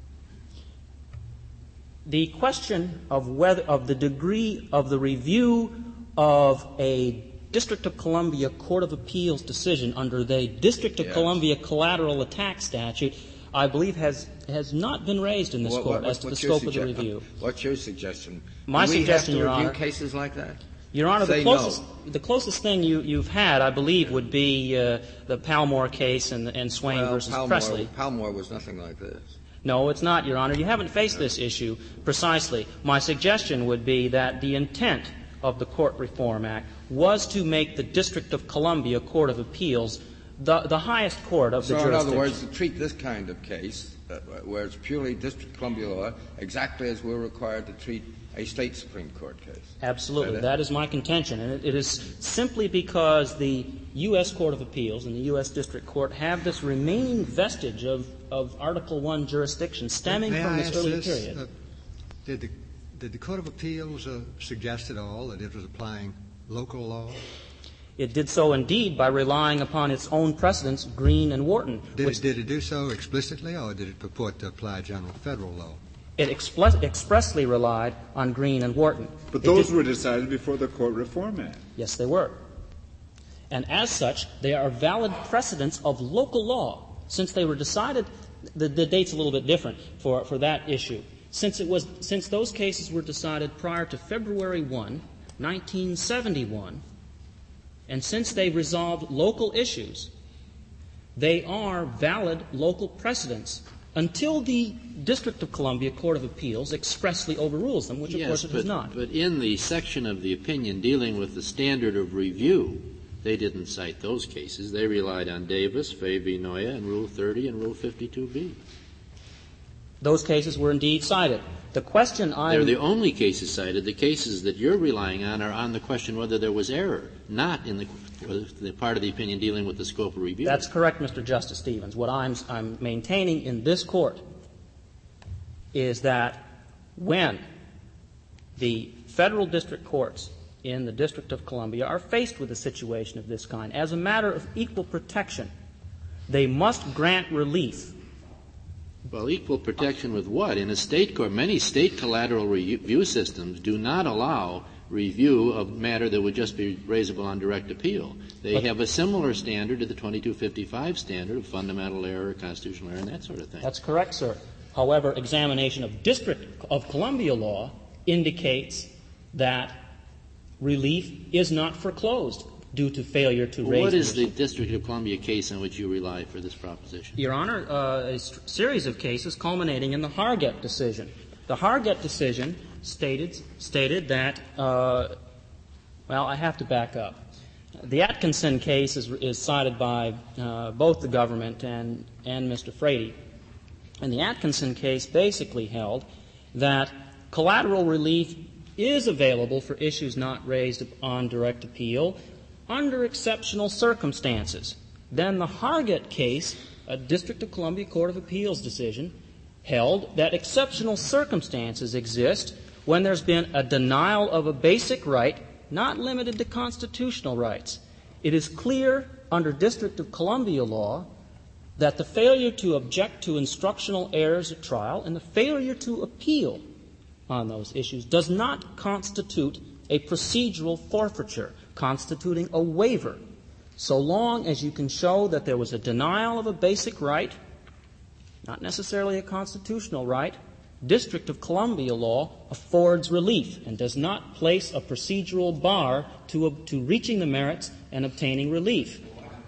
The question of whether of the degree of the review of a District of Columbia Court of Appeals decision under the District of yes. Columbia collateral attack statute, I believe, has has not been raised in this what, court what, as to the sugge- scope of the review. What's your suggestion? My Do we suggestion, have to Your review Honor, cases like that? Your Honor, Say the closest no. the closest thing you, you've had, I believe, would be uh, the Palmore case and, and Swain well, versus Palmore, Presley. Palmore was nothing like this. No, it's not, Your Honor. You haven't faced this issue precisely. My suggestion would be that the intent of the Court Reform Act was to make the District of Columbia Court of Appeals the, the highest court of so the jurisdiction. So, in other words, to treat this kind of case, uh, where it's purely District of Columbia law, exactly as we're required to treat a state Supreme Court case. Absolutely. That is my contention. And it, it is simply because the U S Court of Appeals and the U S District Court have this remaining vestige of, of Article One jurisdiction stemming May from I this ask earlier this? period. Uh, did, the, did the Court of Appeals uh, suggest at all that it was applying local law? It did so indeed by relying upon its own precedents, Green and Wharton. Did it, did it do so explicitly, or did it purport to apply general federal law? It expl- expressly relied on Green and Wharton. But It those did- were decided before the Court Reform Act. Yes, they were. And as such, they are valid precedents of local law. Since they were decided, the, the date's a little bit different for, for that issue. Since it was, since those cases were decided prior to February first, nineteen seventy-one, and since they resolved local issues, they are valid local precedents until the District of Columbia Court of Appeals expressly overrules them, which of yes, course it but, has not. But in the section of the opinion dealing with the standard of review, they didn't cite those cases. They relied on Davis, Fay v. Noya, and Rule thirty and Rule fifty-two B. Those cases were indeed cited. The question I They're the only cases cited. The cases that you're relying on are on the question whether there was error, not in the, the part of the opinion dealing with the scope of review. That's correct, Mister Justice Stevens. What I'm, I'm maintaining in this court is that when the federal district courts in the District of Columbia are faced with a situation of this kind, as a matter of equal protection, they must grant relief. Well, equal protection with what? In a state court, many state collateral review systems do not allow review of matter that would just be raisable on direct appeal. They But have a similar standard to the twenty-two fifty-five standard of fundamental error, constitutional error, and that sort of thing. That's correct, sir. However, examination of District of Columbia law indicates that relief is not foreclosed due to failure to raise What is the the District of Columbia case on which you rely for this proposition? Your Honor, uh, a st- series of cases culminating in the Hargett decision. The Hargett decision stated stated that, uh, well, I have to back up. The Atkinson case is, is cited by uh, both the government and, and Mister Frady. And the Atkinson case basically held that collateral relief is available for issues not raised on direct appeal under exceptional circumstances. Then the Hargett case, a District of Columbia Court of Appeals decision, held that exceptional circumstances exist when there's been a denial of a basic right not limited to constitutional rights. It is clear under District of Columbia law that the failure to object to instructional errors at trial and the failure to appeal on those issues does not constitute a procedural forfeiture, constituting a waiver, so long as you can show that there was a denial of a basic right, not necessarily a constitutional right, District of Columbia law affords relief and does not place a procedural bar to, to reaching the merits and obtaining relief.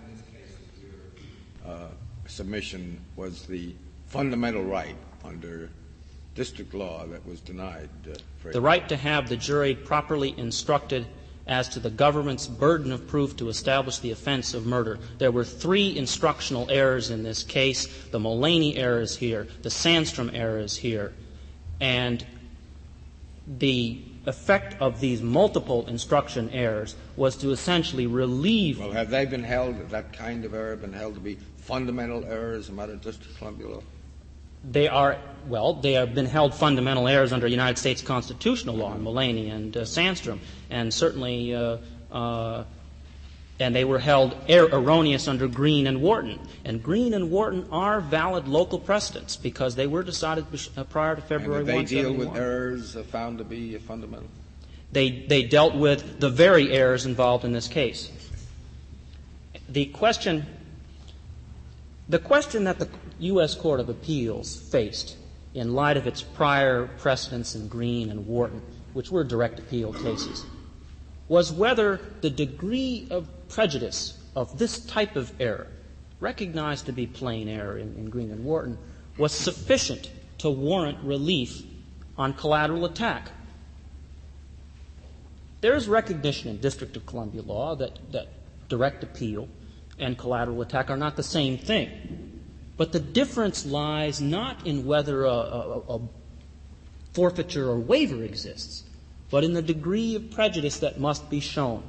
Uh, submission was the fundamental right under district law that was denied. Uh, the right to have the jury properly instructed as to the government's burden of proof to establish the offense of murder. There were three instructional errors in this case. The Mullaney error is here. The Sandstrom error is here. And the effect of these multiple instruction errors was to essentially relieve. Well, have they been held, that kind of error been held to be fundamental errors as a matter of District of Columbia law? They are, well, they have been held fundamental errors under United States constitutional law, mm-hmm. Mullaney and uh, Sandstrom, and certainly, uh, uh, and they were held er- erroneous under Green and Wharton. And Green and Wharton are valid local precedents because they were decided uh, prior to February first. And did they deal with one seventy-one. errors uh, found to be uh, fundamental? They, they dealt with the very errors involved in this case. The question, the question that the U S Court of Appeals faced in light of its prior precedents in Green and Wharton, which were direct appeal cases, was whether the degree of prejudice of this type of error, recognized to be plain error in, in Green and Wharton, was sufficient to warrant relief on collateral attack. There is recognition in District of Columbia law that, that direct appeal and collateral attack are not the same thing. But the difference lies not in whether a, a, a forfeiture or waiver exists, but in the degree of prejudice that must be shown.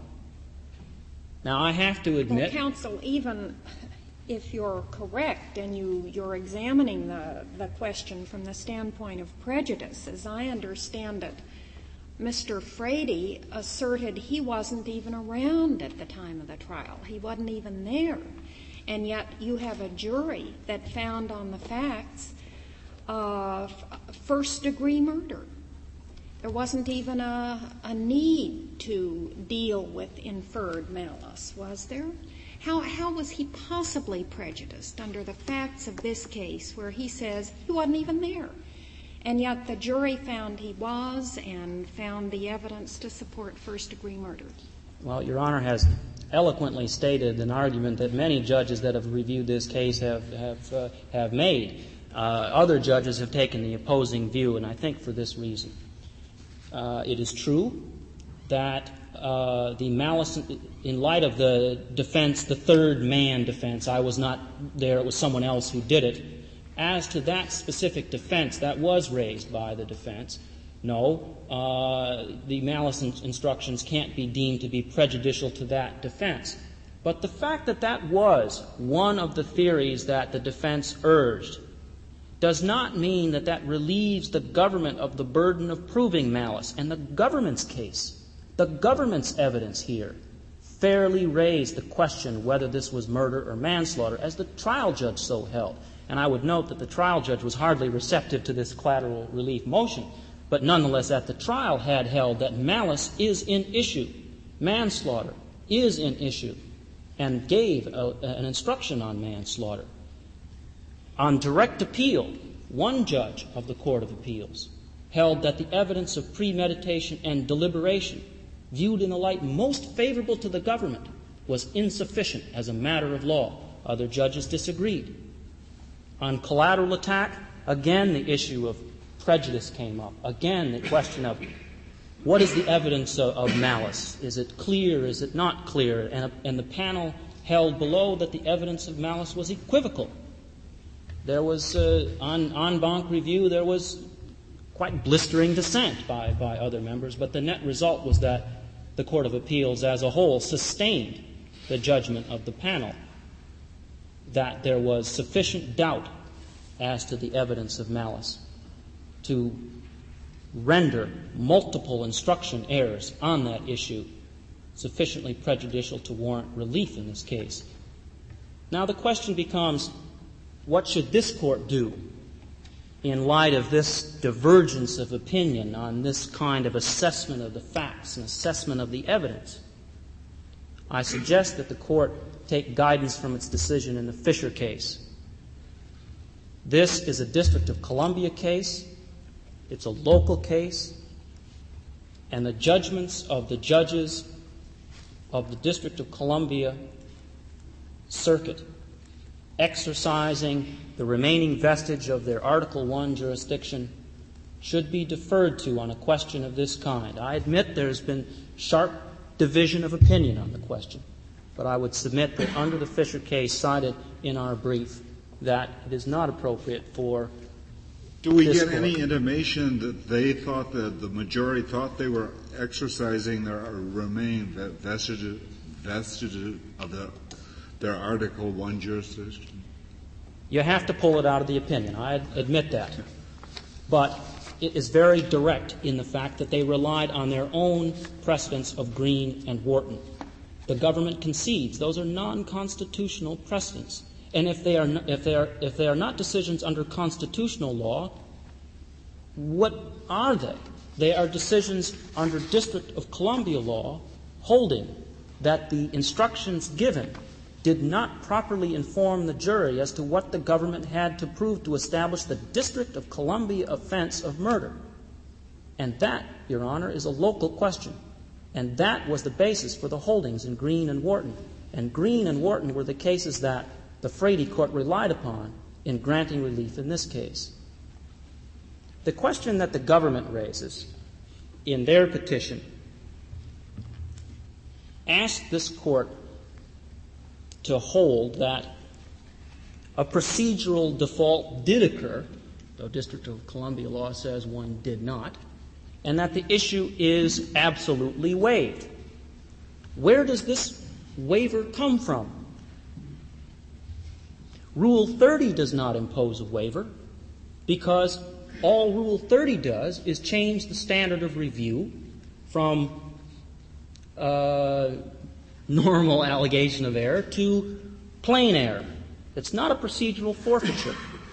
Now, I have to admit— Well, counsel, even if you're correct and you, you're examining the, the question from the standpoint of prejudice, as I understand it, Mister Frady asserted he wasn't even around at the time of the trial. He wasn't even there. And yet you have a jury that found on the facts uh, f- first-degree murder. There wasn't even a, a need to deal with inferred malice, was there? How, how was he possibly prejudiced under the facts of this case where he says he wasn't even there? And yet the jury found he was and found the evidence to support first-degree murder. Well, Your Honor has eloquently stated an argument that many judges that have reviewed this case have have, uh, have made. Uh, other judges have taken the opposing view, and I think for this reason. Uh, it is true that uh, the malice, in light of the defense, the third man defense, I was not there, it was someone else who did it. As to that specific defense, that was raised by the defense. No, uh, the malice in- instructions can't be deemed to be prejudicial to that defense. But the fact that that was one of the theories that the defense urged does not mean that that relieves the government of the burden of proving malice. And the government's case, the government's evidence here, fairly raised the question whether this was murder or manslaughter, as the trial judge so held. And I would note that the trial judge was hardly receptive to this collateral relief motion, but nonetheless at the trial had held that malice is in issue, manslaughter is in issue, and gave a, an instruction on manslaughter. On direct appeal, one judge of the Court of Appeals held that the evidence of premeditation and deliberation, viewed in a light most favorable to the government, was insufficient as a matter of law. Other judges disagreed. On collateral attack, again the issue of prejudice came up. Again, the question of what is the evidence of, of malice? Is it clear? Is it not clear? And, and the panel held below that the evidence of malice was equivocal. There was, uh, on en banc review, there was quite blistering dissent by, by other members, but the net result was that the Court of Appeals as a whole sustained the judgment of the panel that there was sufficient doubt as to the evidence of malice to render multiple instruction errors on that issue sufficiently prejudicial to warrant relief in this case. Now the question becomes, what should this Court do in light of this divergence of opinion on this kind of assessment of the facts and assessment of the evidence? I suggest that the Court take guidance from its decision in the Fisher case. This is a District of Columbia case, It's a local case, and the judgments of the judges of the District of Columbia Circuit, exercising the remaining vestige of their Article One jurisdiction, should be deferred to on a question of this kind. I admit there's been sharp division of opinion on the question, but I would submit that under the Fisher case cited in our brief, that it is not appropriate for Do we this get court. any intimation that they thought that the majority thought they were exercising their remaining vestiges, vestiges of the, their Article One jurisdiction? You have to pull it out of the opinion. I admit that. But it is very direct in the fact that they relied on their own precedents of Green and Wharton. The government concedes those are non-constitutional precedents. And if they are not, if they are if they are not decisions under constitutional law, what are they? They are decisions under District of Columbia law holding that the instructions given did not properly inform the jury as to what the government had to prove to establish the District of Columbia offense of murder. And that, Your Honor, is a local question. And that was the basis for the holdings in Green and Wharton. And Green and Wharton were the cases that the Frady Court relied upon in granting relief in this case. The question that the government raises in their petition asked this court to hold that a procedural default did occur, though District of Columbia law says one did not, and that the issue is absolutely waived. Where does this waiver come from? Rule thirty does not impose a waiver because all Rule thirty does is change the standard of review from uh, normal allegation of error to plain error. It's not a procedural forfeiture.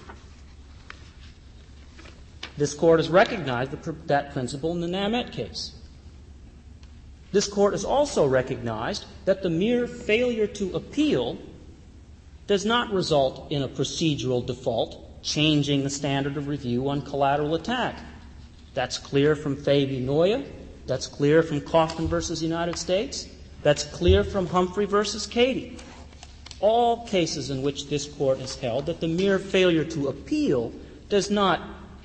This Court has recognized the, that principle in the Namette case. This Court has also recognized that the mere failure to appeal does not result in a procedural default, changing the standard of review on collateral attack. That's clear from Fay v. Noya. That's clear from Kaufman versus United States. That's clear from Humphrey versus Cady. All cases in which this Court has held that the mere failure to appeal does not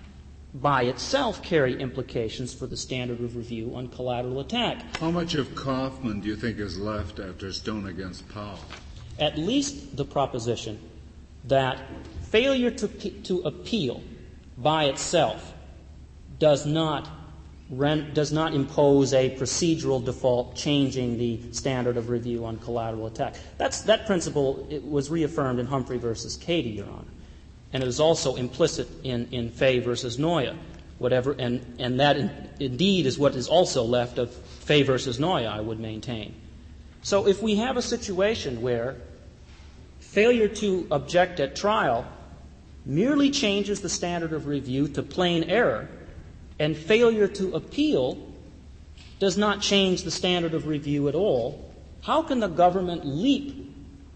by itself carry implications for the standard of review on collateral attack. How much of Kaufman do you think is left after Stone against Powell? At least the proposition that failure to, to appeal by itself does not rent, does not impose a procedural default changing the standard of review on collateral attack. That's, that principle it was reaffirmed in Humphrey versus Cady, Your Honor. And it is also implicit in, in Fay versus Noya, whatever, and, and that in, indeed is what is also left of Fay versus Noya, I would maintain. So if we have a situation where failure to object at trial merely changes the standard of review to plain error, and failure to appeal does not change the standard of review at all, how can the government leap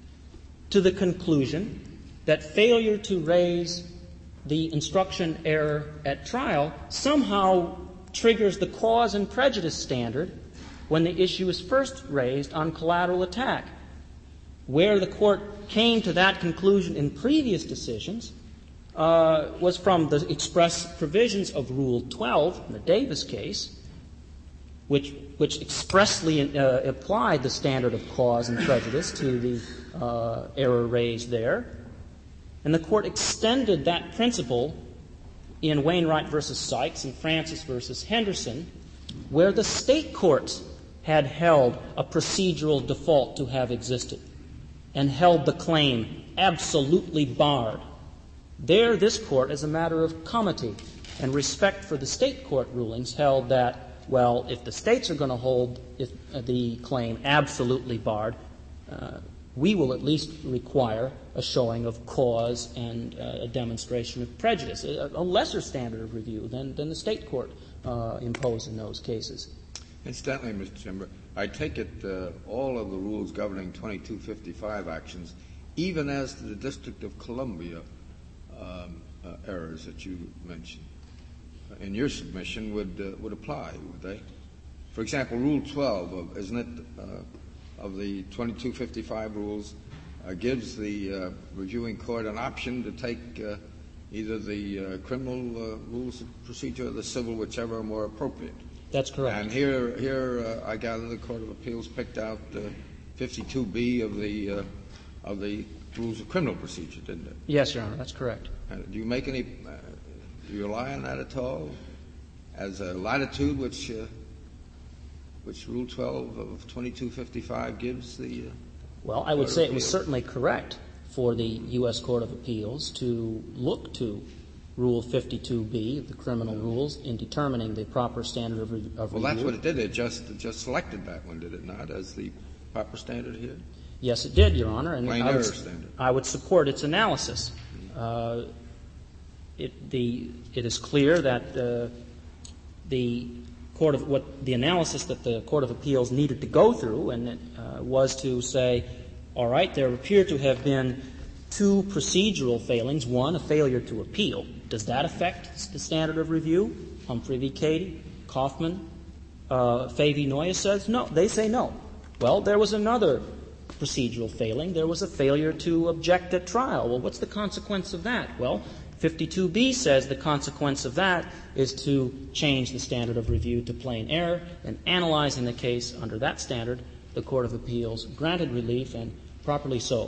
to the conclusion that failure to raise the instruction error at trial somehow triggers the cause and prejudice standard when the issue is first raised on collateral attack? Where the Court came to that conclusion in previous decisions uh, was from the express provisions of Rule twelve in the Davis case, which, which expressly uh, applied the standard of cause and prejudice to the uh, error raised there. And the Court extended that principle in Wainwright versus Sykes and Francis versus Henderson, where the state courts had held a procedural default to have existed and held the claim absolutely barred. There, this Court, as a matter of comity and respect for the state court rulings, held that, well, if the states are going to hold if, uh, the claim absolutely barred, uh, we will at least require a showing of cause and uh, a demonstration of prejudice, a, a lesser standard of review than, than the state court uh, imposed in those cases. Incidentally, Mister Chimber, I take it uh, all of the rules governing twenty-two fifty-five actions, even as to the District of Columbia um, uh, errors that you mentioned, in your submission would uh, would apply, would they? For example, Rule twelve, of, isn't it, uh, of the twenty-two fifty-five rules, uh, gives the uh, reviewing court an option to take uh, either the uh, criminal uh, rules of procedure or the civil, whichever are more appropriate. That's correct. And here, here, uh, I gather the Court of Appeals picked out uh, fifty-two B of the uh, of the rules of criminal procedure, didn't it? Yes, Your Honor, that's correct. Uh, do you make any? Uh, do you rely on that at all as a latitude which uh, which Rule twelve of twenty-two fifty-five gives the? Uh, well, I would say it was certainly correct for the U S Court of Appeals to look to Rule fifty-two B of the criminal rules in determining the proper standard of, re- of well, review. Well, that's what it did. It just it just selected that one, did it not, as the proper standard here? Yes, it did, Your Honor. And Plain I error would, standard. I would support its analysis. Uh, it, the, it is clear that uh, the court of what the analysis that the Court of Appeals needed to go through, and it uh, was to say, all right, there appear to have been two procedural failings. One, a failure to appeal. Does that affect the standard of review? Humphrey v. Cady, Kaufman, uh, Fay v. Noya says no. They say no. Well, there was another procedural failing. There was a failure to object at trial. Well, what's the consequence of that? Well, fifty-two B says the consequence of that is to change the standard of review to plain error, and analyzing the case under that standard, the Court of Appeals granted relief, and properly so.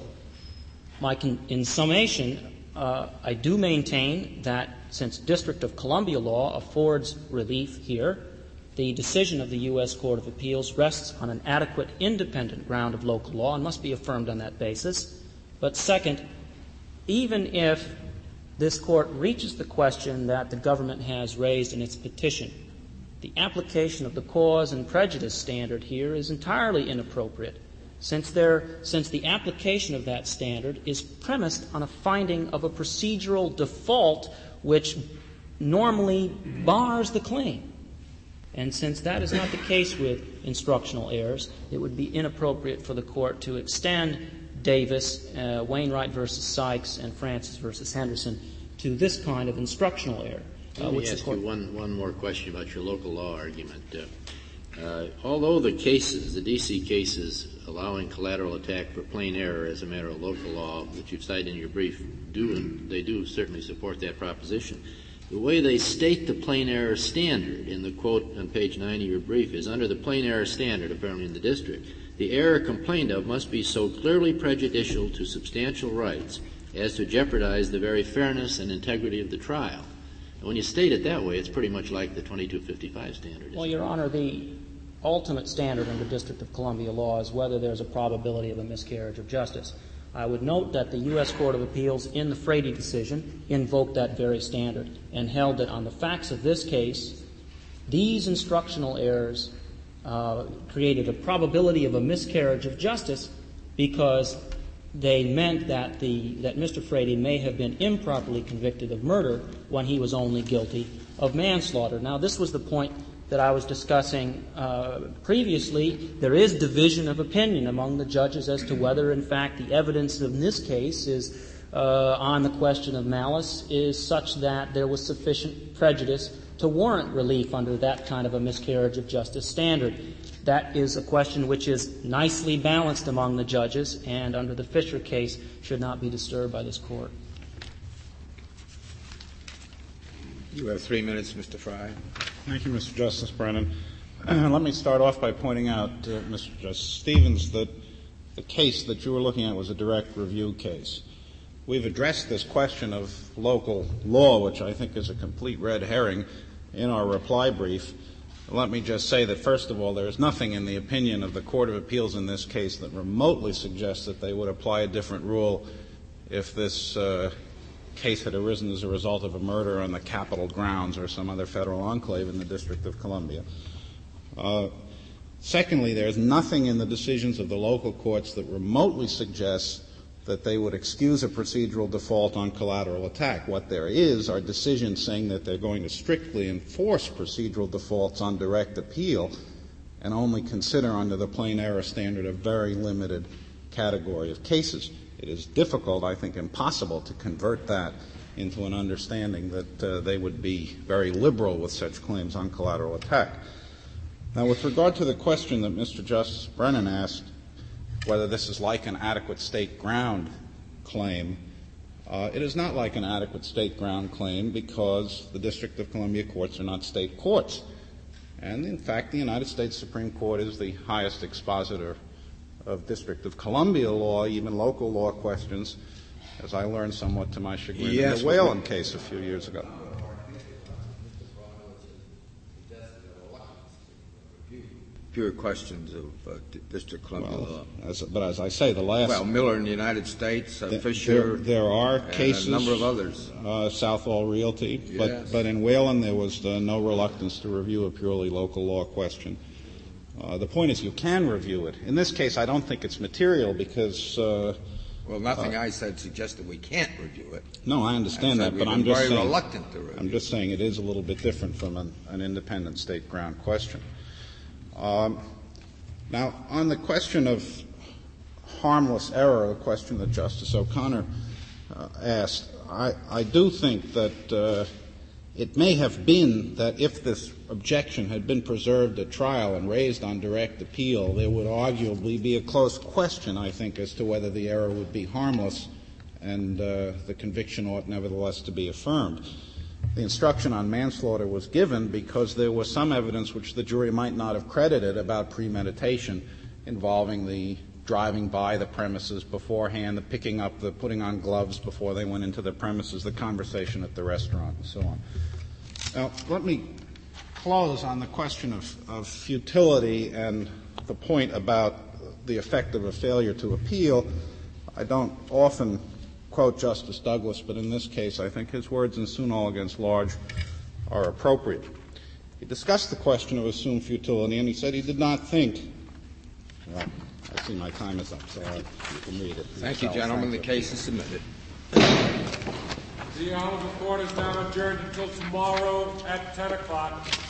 My con- in summation, uh, I do maintain that since District of Columbia law affords relief here, the decision of the U S Court of Appeals rests on an adequate independent ground of local law and must be affirmed on that basis. But second, even if this Court reaches the question that the government has raised in its petition, the application of the cause and prejudice standard here is entirely inappropriate, since there, since the application of that standard is premised on a finding of a procedural default which normally bars the claim. And since that is not the case with instructional errors, it would be inappropriate for the Court to extend Davis, uh, Wainwright versus Sykes, and Francis versus Henderson to this kind of instructional error. Uh, Let me which ask the court... you one, one more question about your local law argument. Uh, uh, although the cases, the D C cases allowing collateral attack for plain error as a matter of local law, which you've cited in your brief, do they do certainly support that proposition. The way they state the plain error standard in the quote on page nine of your brief is, under the plain error standard, apparently in the district, the error complained of must be so clearly prejudicial to substantial rights as to jeopardize the very fairness and integrity of the trial. And when you state it that way, it's pretty much like the twenty-two fifty-five standard. Well, Your Honor, the ultimate standard under District of Columbia law is whether there's a probability of a miscarriage of justice. I would note that the U S Court of Appeals in the Frady decision invoked that very standard and held that on the facts of this case, these instructional errors uh, created a probability of a miscarriage of justice because they meant that the that Mister Frady may have been improperly convicted of murder when he was only guilty of manslaughter. Now, this was the point that I was discussing uh, previously. There is division of opinion among the judges as to whether, in fact, the evidence in this case is uh, on the question of malice is such that there was sufficient prejudice to warrant relief under that kind of a miscarriage of justice standard. That is a question which is nicely balanced among the judges, and under the Fisher case should not be disturbed by this Court. You have three minutes, Mister Frye. Thank you, Mister Justice Brennan. Uh, let me start off by pointing out, uh, Mister Justice Stevens, that the case that you were looking at was a direct review case. We've addressed this question of local law, which I think is a complete red herring, in our reply brief. Let me just say that, first of all, there is nothing in the opinion of the Court of Appeals in this case that remotely suggests that they would apply a different rule if this uh, case had arisen as a result of a murder on the Capitol grounds or some other federal enclave in the District of Columbia. Uh, secondly, there is nothing in the decisions of the local courts that remotely suggests that they would excuse a procedural default on collateral attack. What there is are decisions saying that they're going to strictly enforce procedural defaults on direct appeal and only consider under the plain error standard a very limited category of cases. It is difficult, I think impossible, to convert that into an understanding that uh, they would be very liberal with such claims on collateral attack. Now, with regard to the question that Mister Justice Brennan asked, whether this is like an adequate state ground claim, uh, it is not like an adequate state ground claim because the District of Columbia courts are not state courts. And, in fact, the United States Supreme Court is the highest expositor of District of Columbia law, even local law questions, as I learned somewhat to my chagrin yes, in the Whalen case a few years ago. Pure questions of uh, D- District of Columbia well, law. As, but as I say, the last... Well, Miller in the United States, uh, th- Fisher... There, there are and cases... a number of others. Uh, Southall Realty. Yes. But, but in Whalen, there was uh, no reluctance to review a purely local law question. Uh, the point is you can review it. In this case, I don't think it's material because... Uh, well, nothing uh, I said suggested we can't review it. No, I understand I that, but we've I'm been just very saying... reluctant to review I'm just saying it is a little bit different from an, an independent state ground question. Um, Now, on the question of harmless error, a question that Justice O'Connor uh, asked, I, I do think that uh, it may have been that if this objection had been preserved at trial and raised on direct appeal, there would arguably be a close question, I think, as to whether the error would be harmless and uh, the conviction ought nevertheless to be affirmed. The instruction on manslaughter was given because there was some evidence which the jury might not have credited about premeditation involving the driving by the premises beforehand, the picking up, the putting on gloves before they went into the premises, the conversation at the restaurant, and so on. Now, let me close on the question of, of futility and the point about the effect of a failure to appeal. I don't often quote Justice Douglas, but in this case I think his words in Sunol against Large are appropriate. He discussed the question of assumed futility, and he said he did not think — well, I see my time is up, so I, you can read it. Thank you, gentlemen. The case is submitted. The Honorable Court is now adjourned until tomorrow at ten o'clock.